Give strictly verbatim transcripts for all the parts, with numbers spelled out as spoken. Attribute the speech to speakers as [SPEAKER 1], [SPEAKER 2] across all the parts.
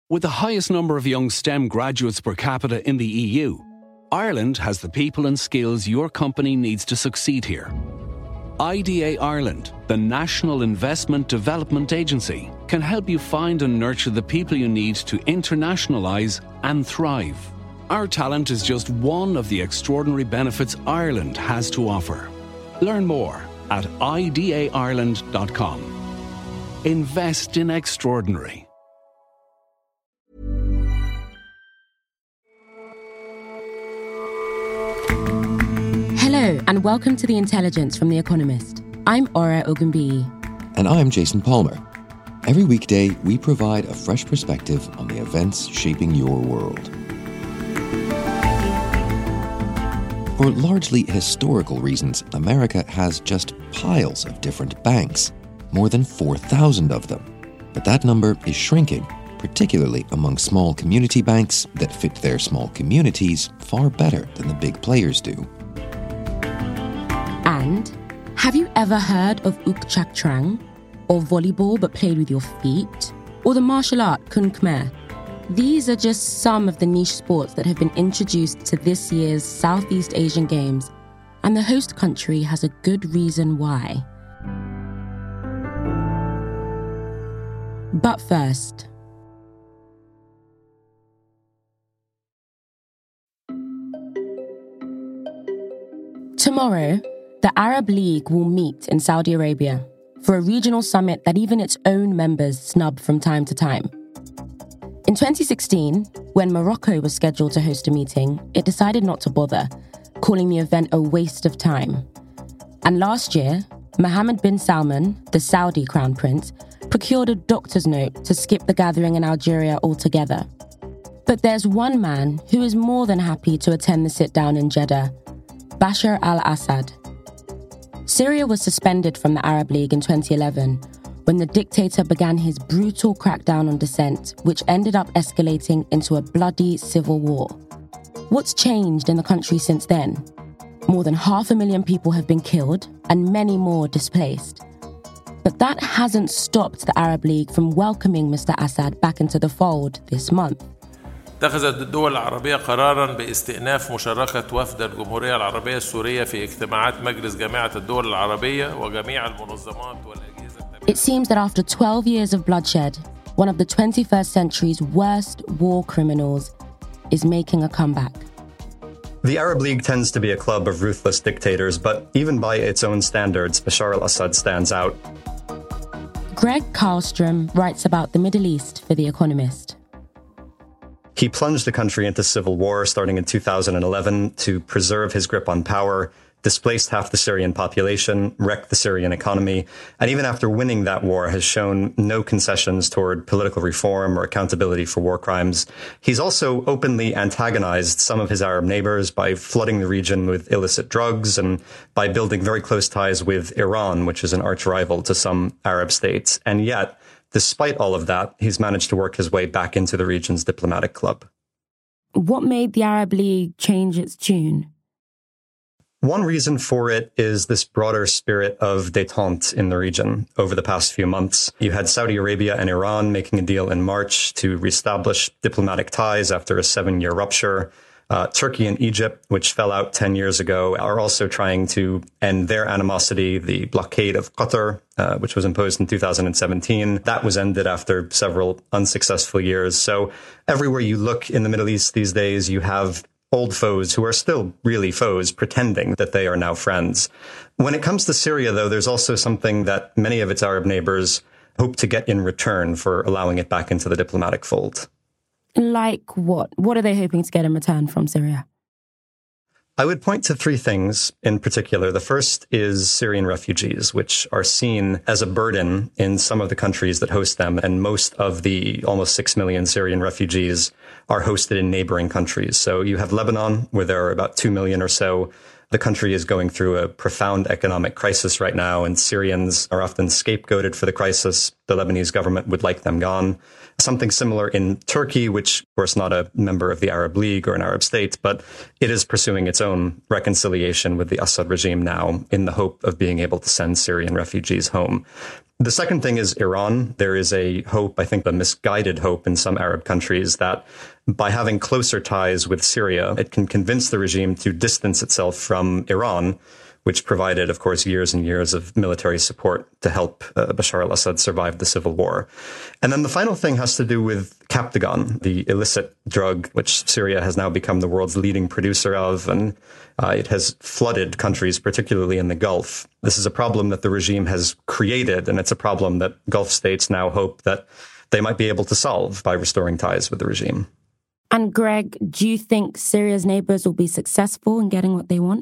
[SPEAKER 1] With the highest number of young STEM graduates per capita in the E U, Ireland has the people and skills your company needs to succeed here. I D A Ireland, the National Investment Development Agency, can help you find and nurture the people you need to internationalise and thrive. Our talent is just one of the extraordinary benefits Ireland has to offer. Learn more at I D A Ireland dot com. Invest in extraordinary.
[SPEAKER 2] Hello, and welcome to The Intelligence from The Economist. I'm Ora Ogunbiyi.
[SPEAKER 3] And I'm Jason Palmer. Every weekday, we provide a fresh perspective on the events shaping your world. For largely historical reasons, America has just piles of different banks, more than four thousand of them. But that number is shrinking, particularly among small community banks that fit their small communities far better than the big players do.
[SPEAKER 2] And have you ever heard of Uk Chak Trang, or volleyball but played with your feet, or the martial art Kun Khmer? These are just some of the niche sports that have been introduced to this year's Southeast Asian Games, and the host country has a good reason why. But first, tomorrow, the Arab League will meet in Saudi Arabia for a regional summit that even its own members snub from time to time. In twenty sixteen, when Morocco was scheduled to host a meeting, it decided not to bother, calling the event a waste of time. And last year, Mohammed bin Salman, the Saudi crown prince, procured a doctor's note to skip the gathering in Algeria altogether. But there's one man who is more than happy to attend the sit-down in Jeddah: Bashar al-Assad. Syria was suspended from the Arab League in twenty eleven when the dictator began his brutal crackdown on dissent, which ended up escalating into a bloody civil war. What's changed in the country since then? More than half a million people have been killed and many more displaced. But that hasn't stopped the Arab League from welcoming Mister Assad back into the fold this month.
[SPEAKER 4] اتخذت الدول العربية قراراً باستئناف مشاركة وفد الجمهورية العربية السورية في اجتماعات مجلس جامعة الدول العربية وجميع المنظمات والأجهزة.
[SPEAKER 2] It seems that after twelve years of bloodshed, one of the twenty-first century's worst war criminals is making a comeback.
[SPEAKER 5] The Arab League tends to be a club of ruthless dictators, but even by its own standards, Bashar al-Assad stands out.
[SPEAKER 2] Greg Karlstrom writes about the Middle East for The Economist.
[SPEAKER 5] He plunged the country into civil war starting in two thousand eleven to preserve his grip on power, displaced half the Syrian population, wrecked the Syrian economy, and even after winning that war has shown no concessions toward political reform or accountability for war crimes. He's also openly antagonized some of his Arab neighbors by flooding the region with illicit drugs and by building very close ties with Iran, which is an arch rival to some Arab states. And yet, despite all of that, he's managed to work his way back into the region's diplomatic club.
[SPEAKER 2] What made the Arab League change its tune?
[SPEAKER 5] One reason for it is this broader spirit of détente in the region. Over the past few months, you had Saudi Arabia and Iran making a deal in March to reestablish diplomatic ties after a seven-year rupture. Uh, Turkey and Egypt, which fell out ten years ago, are also trying to end their animosity. The blockade of Qatar, uh, which was imposed in two thousand seventeen, that was ended after several unsuccessful years. So everywhere you look in the Middle East these days, you have old foes who are still really foes, pretending that they are now friends. When it comes to Syria, though, there's also something that many of its Arab neighbors hope to get in return for allowing it back into the diplomatic fold.
[SPEAKER 2] Like what? What are they hoping to get in return from Syria?
[SPEAKER 5] I would point to three things in particular. The first is Syrian refugees, which are seen as a burden in some of the countries that host them. And most of the almost six million Syrian refugees are hosted in neighboring countries. So you have Lebanon, where there are about two million or so. The country is going through a profound economic crisis right now, and Syrians are often scapegoated for the crisis. The Lebanese government would like them gone. Something similar in Turkey, which, of course, not a member of the Arab League or an Arab state, but it is pursuing its own reconciliation with the Assad regime now in the hope of being able to send Syrian refugees home. The second thing is Iran. There is a hope, I think a misguided hope in some Arab countries, that by having closer ties with Syria, it can convince the regime to distance itself from Iran, which provided, of course, years and years of military support to help uh, Bashar al-Assad survive the civil war. And then the final thing has to do with Captagon, the illicit drug which Syria has now become the world's leading producer of, and uh, it has flooded countries, particularly in the Gulf. This is a problem that the regime has created, and it's a problem that Gulf states now hope that they might be able to solve by restoring ties with the regime.
[SPEAKER 2] And Greg, do you think Syria's neighbors will be successful in getting what they want?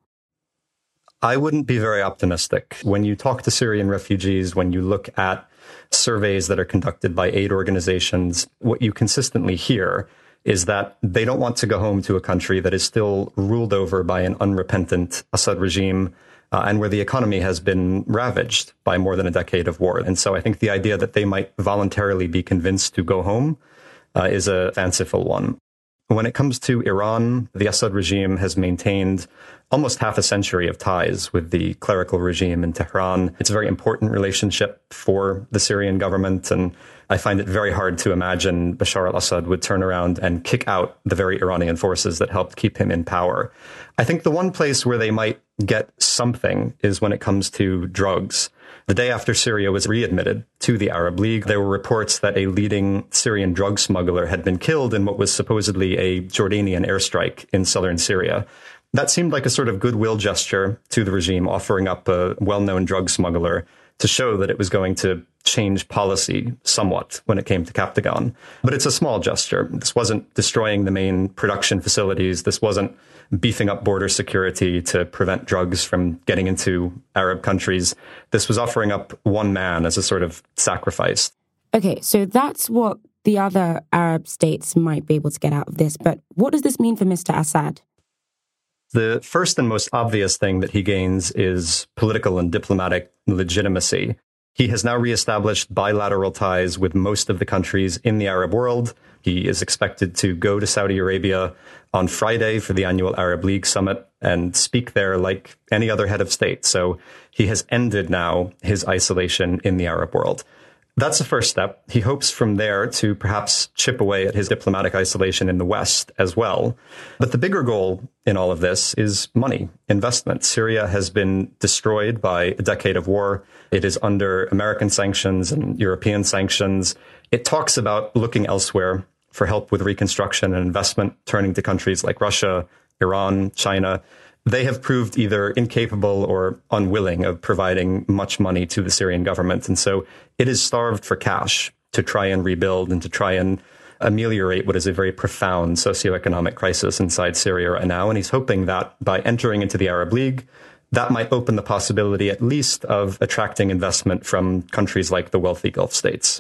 [SPEAKER 5] I wouldn't be very optimistic. When you talk to Syrian refugees, when you look at surveys that are conducted by aid organizations, what you consistently hear is that they don't want to go home to a country that is still ruled over by an unrepentant Assad regime uh, and where the economy has been ravaged by more than a decade of war. And so I think the idea that they might voluntarily be convinced to go home uh, is a fanciful one. When it comes to Iran, the Assad regime has maintained almost half a century of ties with the clerical regime in Tehran. It's a very important relationship for the Syrian government, and I find it very hard to imagine Bashar al-Assad would turn around and kick out the very Iranian forces that helped keep him in power. I think the one place where they might get something is when it comes to drugs. The day after Syria was readmitted to the Arab League, there were reports that a leading Syrian drug smuggler had been killed in what was supposedly a Jordanian airstrike in southern Syria. That seemed like a sort of goodwill gesture to the regime, offering up a well-known drug smuggler to show that it was going to change policy somewhat when it came to Captagon. But it's a small gesture. This wasn't destroying the main production facilities. This wasn't beefing up border security to prevent drugs from getting into Arab countries. This was offering up one man as a sort of sacrifice.
[SPEAKER 2] Okay, so that's what the other Arab states might be able to get out of this. But what does this mean for Mister Assad?
[SPEAKER 5] The first and most obvious thing that he gains is political and diplomatic legitimacy. He has now reestablished bilateral ties with most of the countries in the Arab world. He is expected to go to Saudi Arabia on Friday for the annual Arab League summit and speak there like any other head of state. So he has ended now his isolation in the Arab world. That's the first step. He hopes from there to perhaps chip away at his diplomatic isolation in the West as well. But the bigger goal in all of this is money, investment. Syria has been destroyed by a decade of war. It is under American sanctions and European sanctions. It talks about looking elsewhere for help with reconstruction and investment, turning to countries like Russia, Iran, China. They have proved either incapable or unwilling of providing much money to the Syrian government. And so it is starved for cash to try and rebuild and to try and ameliorate what is a very profound socioeconomic crisis inside Syria right now. And he's hoping that by entering into the Arab League, that might open the possibility at least of attracting investment from countries like the wealthy Gulf states.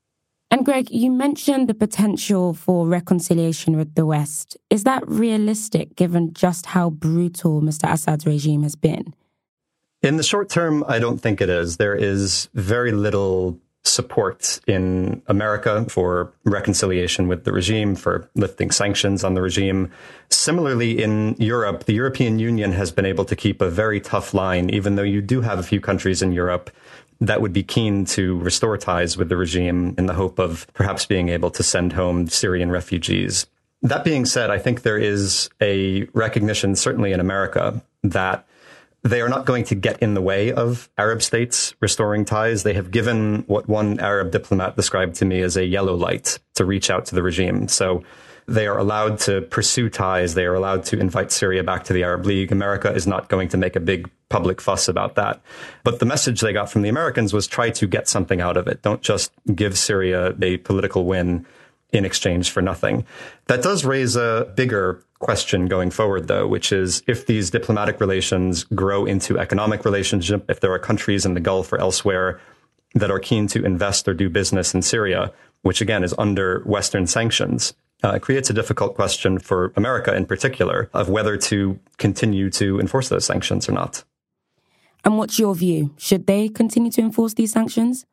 [SPEAKER 2] And Greg, you mentioned the potential for reconciliation with the West. Is that realistic given just how brutal Mister Assad's regime has been?
[SPEAKER 5] In the short term, I don't think it is. There is very little support in America for reconciliation with the regime, for lifting sanctions on the regime. Similarly, in Europe, the European Union has been able to keep a very tough line, even though you do have a few countries in Europe that would be keen to restore ties with the regime in the hope of perhaps being able to send home Syrian refugees. That being said, I think there is a recognition, certainly in America, that they are not going to get in the way of Arab states restoring ties. They have given what one Arab diplomat described to me as a yellow light to reach out to the regime. So they are allowed to pursue ties. They are allowed to invite Syria back to the Arab League. America is not going to make a big public fuss about that. But the message they got from the Americans was try to get something out of it. Don't just give Syria a political win in exchange for nothing. That does raise a bigger question going forward, though, which is if these diplomatic relations grow into economic relationship, if there are countries in the Gulf or elsewhere that are keen to invest or do business in Syria, which again is under Western sanctions, uh, it creates a difficult question for America in particular of whether to continue to enforce those sanctions or not.
[SPEAKER 2] And what's your view? Should they continue to enforce these sanctions?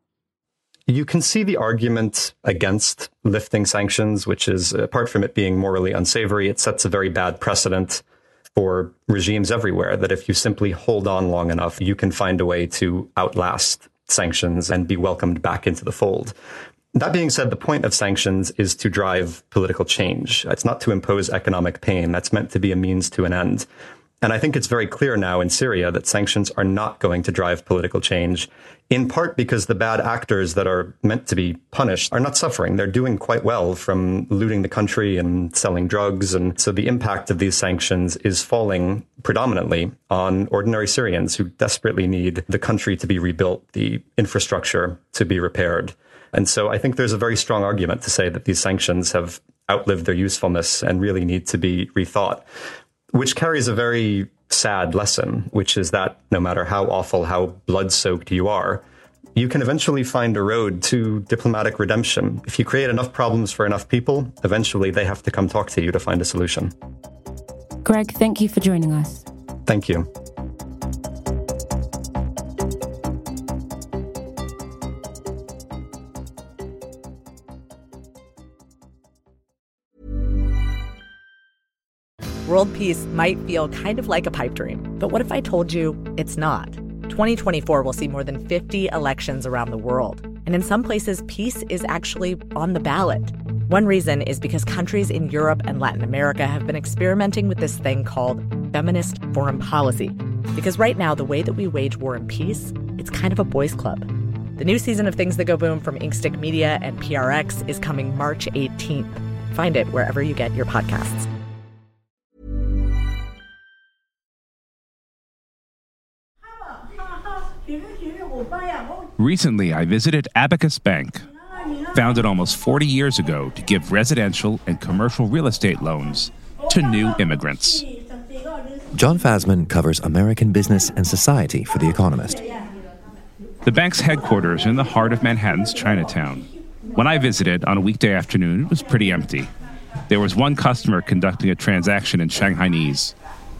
[SPEAKER 5] You can see the argument against lifting sanctions, which is, apart from it being morally unsavory, it sets a very bad precedent for regimes everywhere, that if you simply hold on long enough, you can find a way to outlast sanctions and be welcomed back into the fold. That being said, the point of sanctions is to drive political change. It's not to impose economic pain. That's meant to be a means to an end. And I think it's very clear now in Syria that sanctions are not going to drive political change, in part because the bad actors that are meant to be punished are not suffering. They're doing quite well from looting the country and selling drugs. And so the impact of these sanctions is falling predominantly on ordinary Syrians who desperately need the country to be rebuilt, the infrastructure to be repaired. And so I think there's a very strong argument to say that these sanctions have outlived their usefulness and really need to be rethought, which carries a very sad lesson, which is that no matter how awful, how blood-soaked you are, you can eventually find a road to diplomatic redemption. If you create enough problems for enough people, eventually they have to come talk to you to find a solution.
[SPEAKER 2] Greg, thank you for joining us.
[SPEAKER 5] Thank you.
[SPEAKER 6] World peace might feel kind of like a pipe dream, but what if I told you it's not? twenty twenty-four will see more than fifty elections around the world, and in some places, peace is actually on the ballot. One reason is because countries in Europe and Latin America have been experimenting with this thing called feminist foreign policy. Because right now, the way that we wage war and peace, it's kind of a boys' club. The new season of Things That Go Boom from Inkstick Media and P R X is coming March eighteenth. Find it wherever you get your podcasts.
[SPEAKER 7] Recently, I visited Abacus Bank, founded almost forty years ago to give residential and commercial real estate loans to new immigrants.
[SPEAKER 3] John Fasman covers American business and society for The Economist.
[SPEAKER 7] The bank's headquarters are in the heart of Manhattan's Chinatown. When I visited on a weekday afternoon, it was pretty empty. There was one customer conducting a transaction in Shanghainese.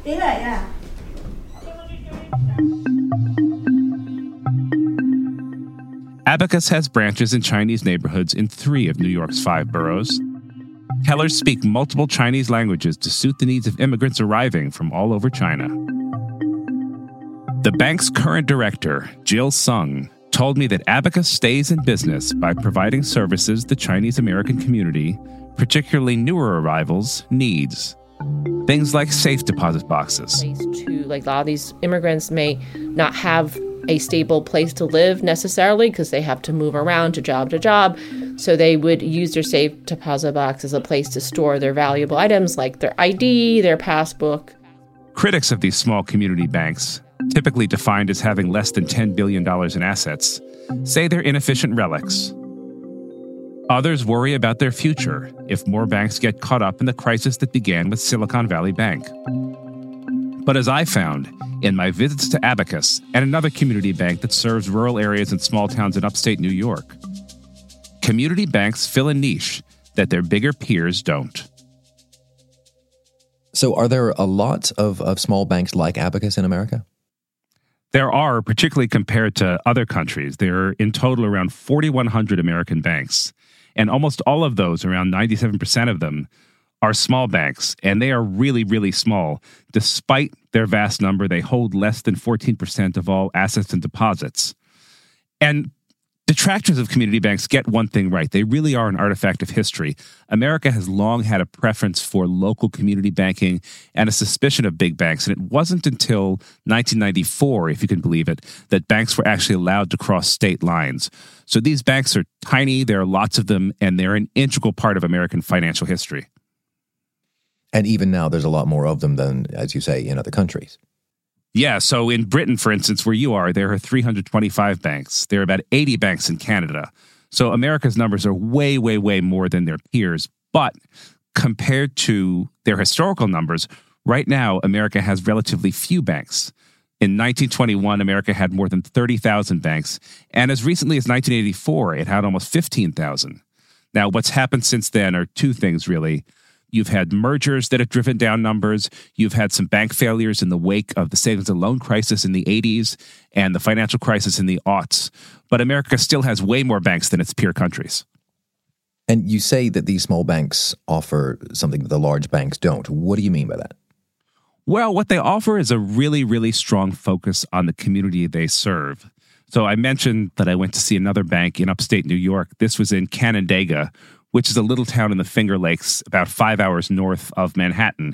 [SPEAKER 7] Abacus has branches in Chinese neighborhoods in three of New York's five boroughs. Tellers speak multiple Chinese languages to suit the needs of immigrants arriving from all over China. The bank's current director, Jill Sung, told me that Abacus stays in business by providing services the Chinese American community, particularly newer arrivals, needs. Things like safe deposit boxes.
[SPEAKER 8] To, like, a lot of these immigrants may not have a stable place to live necessarily because they have to move around to job to job. So they would use their safe deposit box as a place to store their valuable items like their I D, their passbook.
[SPEAKER 7] Critics of these small community banks, typically defined as having less than ten billion dollars in assets, say they're inefficient relics. Others worry about their future if more banks get caught up in the crisis that began with Silicon Valley Bank. But as I found in my visits to Abacus and another community bank that serves rural areas and small towns in upstate New York, community banks fill a niche that their bigger peers don't.
[SPEAKER 3] So are there a lot of, of small banks like Abacus in America?
[SPEAKER 7] There are, particularly compared to other countries. There are in total around forty-one hundred American banks, and almost all of those, around ninety-seven percent of them, are small banks, and they are really, really small. Despite their vast number, they hold less than fourteen percent of all assets and deposits. And detractors of community banks get one thing right. They really are an artifact of history. America has long had a preference for local community banking and a suspicion of big banks. And it wasn't until nineteen ninety-four, if you can believe it, that banks were actually allowed to cross state lines. So these banks are tiny, there are lots of them, and they're an integral part of American financial history.
[SPEAKER 3] And even now, there's a lot more of them than, as you say, in other countries.
[SPEAKER 7] Yeah, so in Britain, for instance, where you are, there are three hundred twenty-five banks. There are about eighty banks in Canada. So America's numbers are way, way, way more than their peers. But compared to their historical numbers, right now, America has relatively few banks. In nineteen twenty-one, America had more than thirty thousand banks. And as recently as nineteen eighty-four, it had almost fifteen thousand. Now, what's happened since then are two things, really. You've had mergers that have driven down numbers. You've had some bank failures in the wake of the savings and loan crisis in the eighties and the financial crisis in the aughts. But America still has way more banks than its peer countries.
[SPEAKER 3] And you say that these small banks offer something that the large banks don't. What do you mean by that?
[SPEAKER 7] Well, what they offer is a really, really strong focus on the community they serve. So I mentioned that I went to see another bank in upstate New York. This was in Canandaigua, which is a little town in the Finger Lakes, about five hours north of Manhattan.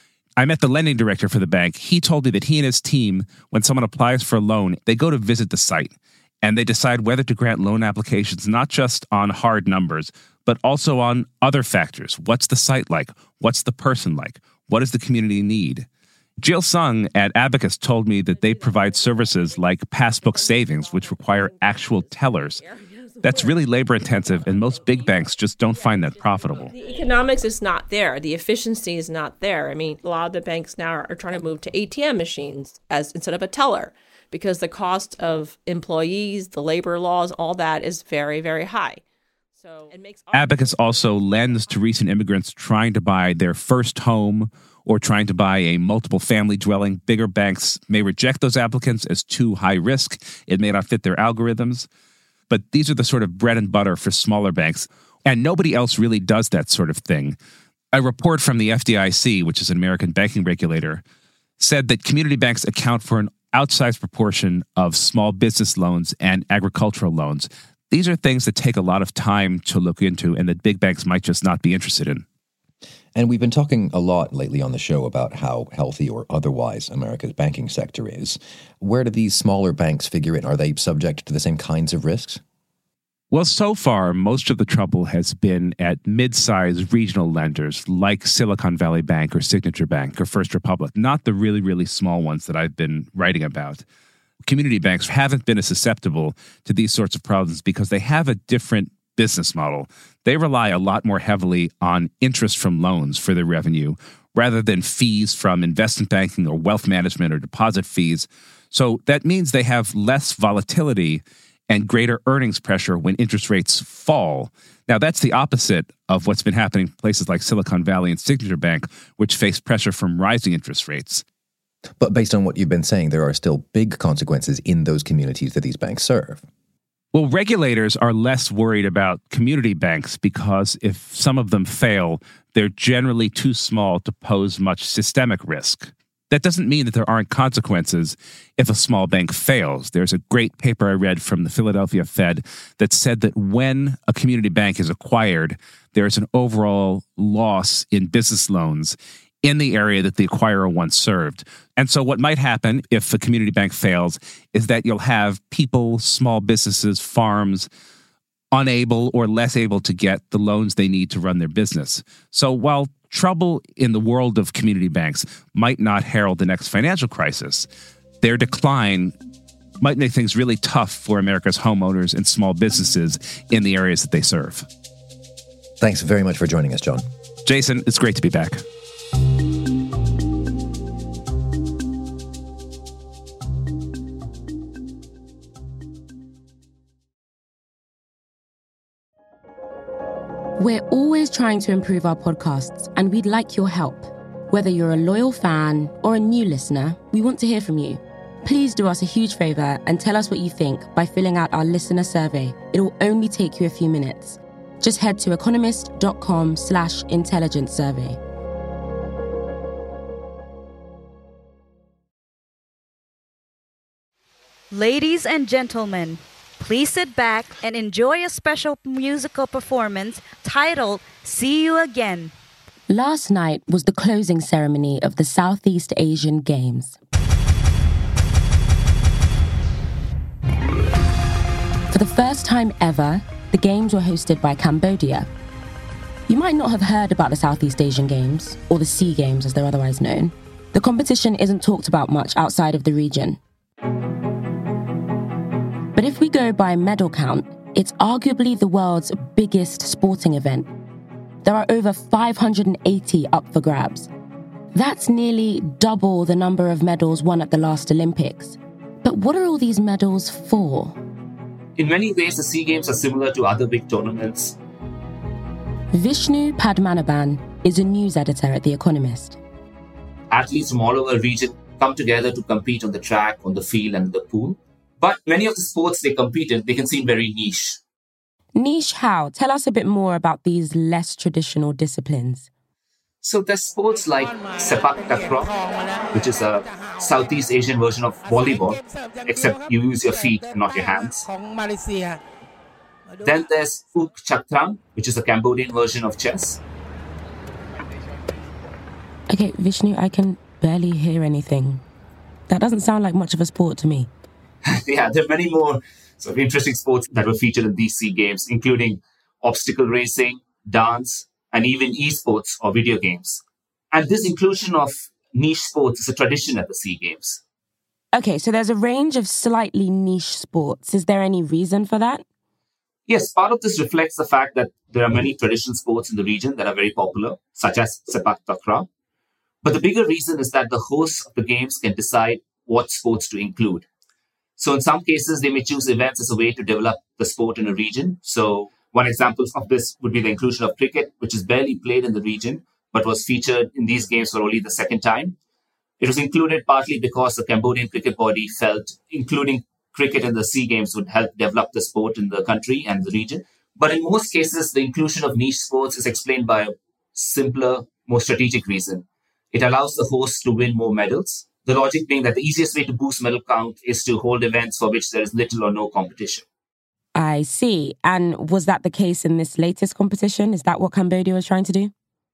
[SPEAKER 7] I met the lending director for the bank. He told me that he and his team, when someone applies for a loan, they go to visit the site and they decide whether to grant loan applications, not just on hard numbers, but also on other factors. What's the site like? What's the person like? What does the community need? Jill Sung at Abacus told me that they provide services like passbook savings, which require actual tellers. That's really labor intensive, and most big banks just don't find that profitable.
[SPEAKER 8] The economics is not there. The efficiency is not there. I mean, a lot of the banks now are trying to move to A T M machines as instead of a teller because the cost of employees, the labor laws, all that is very, very high. So it makes
[SPEAKER 7] Abacus also lends to recent immigrants trying to buy their first home or trying to buy a multiple family dwelling. Bigger banks may reject those applicants as too high risk. It may not fit their algorithms. But these are the sort of bread and butter for smaller banks. And nobody else really does that sort of thing. A report from the F D I C, which is an American banking regulator, said that community banks account for an outsized proportion of small business loans and agricultural loans. These are things that take a lot of time to look into and that big banks might just not be interested in.
[SPEAKER 3] And we've been talking a lot lately on the show about how healthy or otherwise America's banking sector is. Where do these smaller banks figure in? Are they subject to the same kinds of risks?
[SPEAKER 7] Well, so far, most of the trouble has been at mid-sized regional lenders like Silicon Valley Bank or Signature Bank or First Republic, not the really, really small ones that I've been writing about. Community banks haven't been as susceptible to these sorts of problems because they have a different business model. They rely a lot more heavily on interest from loans for their revenue rather than fees from investment banking or wealth management or deposit fees. So that means they have less volatility and greater earnings pressure when interest rates fall. Now, that's the opposite of what's been happening in places like Silicon Valley and Signature Bank, which face pressure from rising interest rates.
[SPEAKER 3] But based on what you've been saying, there are still big consequences in those communities that these banks serve.
[SPEAKER 7] Well, regulators are less worried about community banks because if some of them fail, they're generally too small to pose much systemic risk. That doesn't mean that there aren't consequences if a small bank fails. There's a great paper I read from the Philadelphia Fed that said that when a community bank is acquired, there's an overall loss in business loans in the area that the acquirer once served. And so what might happen if a community bank fails is that you'll have people, small businesses, farms, unable or less able to get the loans they need to run their business. So while trouble in the world of community banks might not herald the next financial crisis, their decline might make things really tough for America's homeowners and small businesses in the areas that they serve.
[SPEAKER 3] Thanks very much for joining us, John.
[SPEAKER 7] Jason, it's great to be back.
[SPEAKER 2] We're always trying to improve our podcasts, and we'd like your help. Whether you're a loyal fan or a new listener, we want to hear from you. Please do us a huge favor and tell us what you think by filling out our listener survey. It'll only take you a few minutes. Just head to economist.com slash intelligence survey.
[SPEAKER 9] Ladies and gentlemen, please sit back and enjoy a special musical performance titled See You Again.
[SPEAKER 2] Last night was the closing ceremony of the Southeast Asian Games. For the first time ever, the Games were hosted by Cambodia. You might not have heard about the Southeast Asian Games, or the SEA Games as they're otherwise known. The competition isn't talked about much outside of the region. But if we go by medal count, it's arguably the world's biggest sporting event. There are over five hundred eighty up for grabs. That's nearly double the number of medals won at the last Olympics. But what are all these medals for?
[SPEAKER 10] In many ways, the SEA Games are similar to other big tournaments.
[SPEAKER 2] Vishnu Padmanabhan is a news editor at The Economist.
[SPEAKER 10] Athletes from all over the region come together to compete on the track, on the field, and in the pool. But many of the sports they compete in, they can seem very niche.
[SPEAKER 2] Niche how? Tell us a bit more about these less traditional disciplines.
[SPEAKER 10] So there's sports like Sepak Takraw, which is a Southeast Asian version of volleyball, except you use your feet and not your hands. Then there's Uk Chakrang, which is a Cambodian version of chess.
[SPEAKER 2] Okay, Vishnu, I can barely hear anything. That doesn't sound like much of a sport to me.
[SPEAKER 10] Yeah, there are many more sort of interesting sports that were featured in these SEA Games, including obstacle racing, dance, and even esports or video games. And this inclusion of niche sports is a tradition at the SEA Games.
[SPEAKER 2] Okay, so there's a range of slightly niche sports. Is there any reason for that?
[SPEAKER 10] Yes, part of this reflects the fact that there are many traditional sports in the region that are very popular, such as Sepak Takraw. But the bigger reason is that the hosts of the games can decide what sports to include. So in some cases, they may choose events as a way to develop the sport in a region. So one example of this would be the inclusion of cricket, which is barely played in the region, but was featured in these games for only the second time. It was included partly because the Cambodian cricket body felt including cricket in the SEA Games would help develop the sport in the country and the region. But in most cases, the inclusion of niche sports is explained by a simpler, more strategic reason. It allows the hosts to win more medals. The logic being that the easiest way to boost medal count is to hold events for which there is little or no competition.
[SPEAKER 2] I see. And was that the case in this latest competition? Is that what Cambodia was trying to do?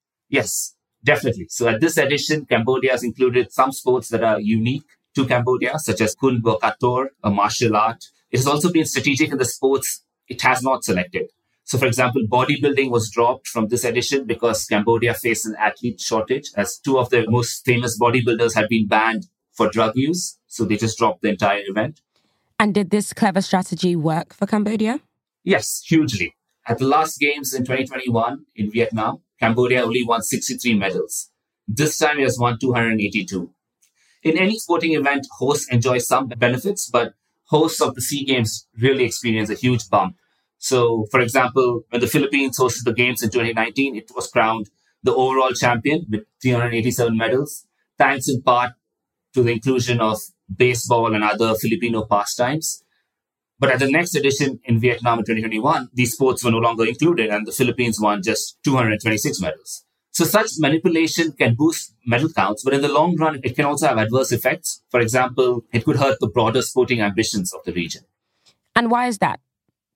[SPEAKER 10] Yes, definitely. So at this edition, Cambodia has included some sports that are unique to Cambodia, such as Kun Bokator, a martial art. It has also been strategic in the sports it has not selected. So, for example, bodybuilding was dropped from this edition because Cambodia faced an athlete shortage, as two of the most famous bodybuilders had been banned for drug use. So they just dropped the entire event.
[SPEAKER 2] And did this clever strategy work for Cambodia?
[SPEAKER 10] Yes, hugely. At the last games in twenty twenty-one in Vietnam, Cambodia only won sixty-three medals. This time it has won two hundred eighty-two. In any sporting event, hosts enjoy some benefits, but hosts of the SEA Games really experience a huge bump. So, for example, when the Philippines hosted the Games in twenty nineteen, it was crowned the overall champion with three hundred eighty-seven medals, thanks in part to the inclusion of baseball and other Filipino pastimes. But at the next edition in Vietnam in twenty twenty-one, these sports were no longer included and the Philippines won just two hundred twenty-six medals. So such manipulation can boost medal counts, but in the long run, it can also have adverse effects. For example, it could hurt the broader sporting ambitions of the region.
[SPEAKER 2] And why is that?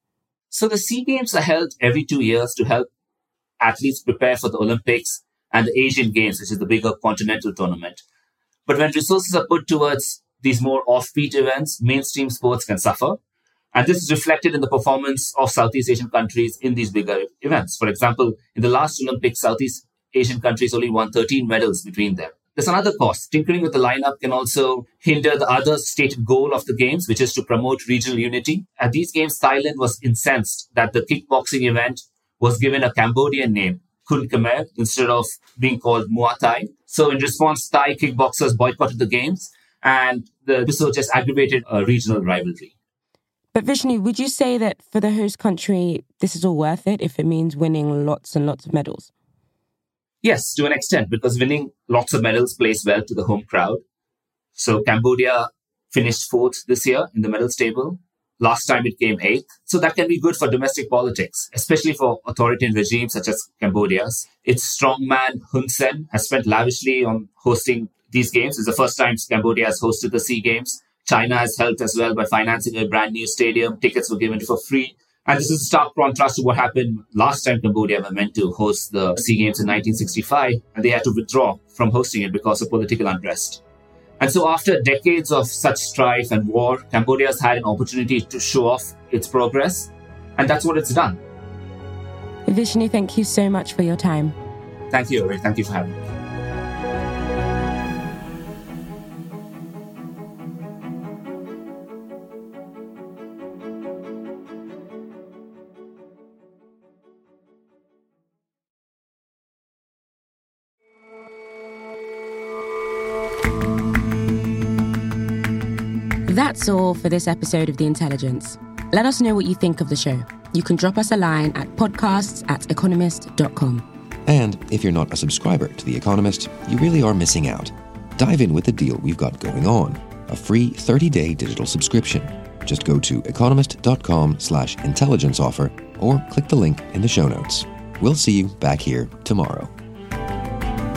[SPEAKER 10] So the SEA Games are held every two years to help athletes prepare for the Olympics and the Asian Games, which is the bigger continental tournament. But when resources are put towards these more offbeat events, mainstream sports can suffer. And this is reflected in the performance of Southeast Asian countries in these bigger events. For example, in the last Olympics, Southeast Asian countries only won thirteen medals between them. There's another cost. Tinkering with the lineup can also hinder the other stated goal of the Games, which is to promote regional unity. At these Games, Thailand was incensed that the kickboxing event was given a Cambodian name, Kun Khmer, instead of being called Muay Thai. So in response, Thai kickboxers boycotted the Games, and the episode just aggravated a regional rivalry.
[SPEAKER 2] But Vishnu, would you say that for the host country, this is all worth it if it means winning lots and lots of medals?
[SPEAKER 10] Yes, to an extent, because winning lots of medals plays well to the home crowd. So Cambodia finished fourth this year in the medals table. Last time it came eighth. So that can be good for domestic politics, especially for authoritarian regimes such as Cambodia's. Its strongman Hun Sen has spent lavishly on hosting these games. It's the first time Cambodia has hosted the SEA Games. China has helped as well by financing a brand new stadium. Tickets were given for free. And this is a stark contrast to what happened last time Cambodia were meant to host the SEA Games in nineteen sixty-five, and they had to withdraw from hosting it because of political unrest. And so after decades of such strife and war, Cambodia has had an opportunity to show off its progress, and that's what it's done.
[SPEAKER 2] Vishnu, thank you so much for your time.
[SPEAKER 10] Thank you, Ray. Thank you for having me.
[SPEAKER 2] That's all for this episode of The Intelligence. Let us know what you think of the show. You can drop us a line at podcasts at economist dot com.
[SPEAKER 3] And if you're not a subscriber to The Economist, you really are missing out. Dive in with the deal we've got going on, a free thirty-day digital subscription. Just go to economist.com slash intelligence offer or click the link in the show notes. We'll see you back here tomorrow.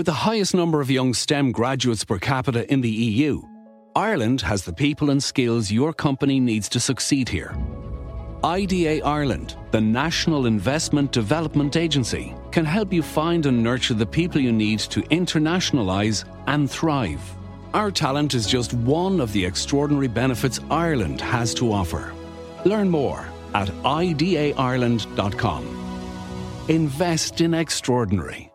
[SPEAKER 1] With the highest number of young STEM graduates per capita in the E U, Ireland has the people and skills your company needs to succeed here. I D A Ireland, the National Investment Development Agency, can help you find and nurture the people you need to internationalise and thrive. Our talent is just one of the extraordinary benefits Ireland has to offer. Learn more at I D A Ireland dot com. Invest in extraordinary.